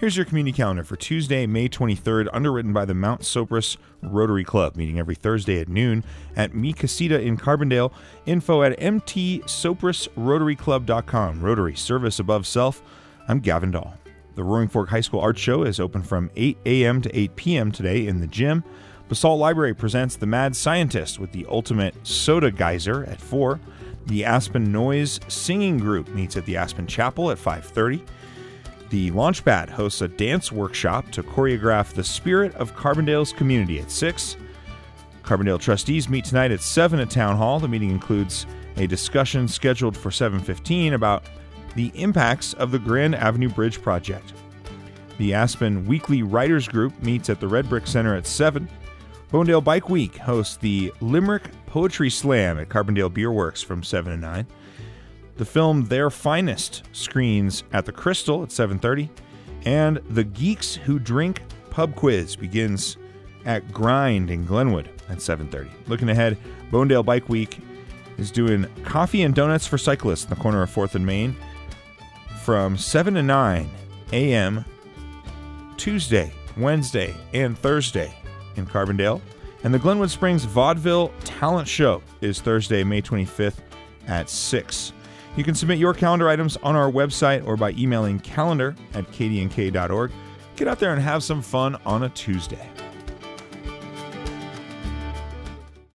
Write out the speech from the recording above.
Here's your community calendar for Tuesday, May 23rd, underwritten by the Mount Sopris Rotary Club, meeting every Thursday at noon at Mi Casita in Carbondale. Info at mtsoprisrotaryclub.com. Rotary, service above self. I'm Gavin Dahl. The Roaring Fork High School Art Show is open from 8 a.m. to 8 p.m. today in the gym. Basalt Library presents The Mad Scientist with the Ultimate Soda Geyser at 4. The Aspen Noise Singing Group meets at the Aspen Chapel at 5:30. The Launchpad hosts a dance workshop to choreograph the spirit of Carbondale's community at 6. Carbondale trustees meet tonight at 7 at Town Hall. The meeting includes a discussion scheduled for 7:15 about the impacts of the Grand Avenue Bridge project. The Aspen Weekly Writers Group meets at the Red Brick Center at 7. Bonedale Bike Week hosts the Limerick Poetry Slam at Carbondale Beer Works from 7 to 9. The film Their Finest screens at the Crystal at 7:30. And the Geeks Who Drink Pub Quiz begins at Grind in Glenwood at 7:30. Looking ahead, Bonedale Bike Week is doing coffee and donuts for cyclists in the corner of 4th and Main from 7 to 9 a.m. Tuesday, Wednesday, and Thursday in Carbondale. And the Glenwood Springs Vaudeville Talent Show is Thursday, May 25th at 6. You can submit your calendar items on our website or by emailing calendar@kdnk.org. Get out there and have some fun on a Tuesday.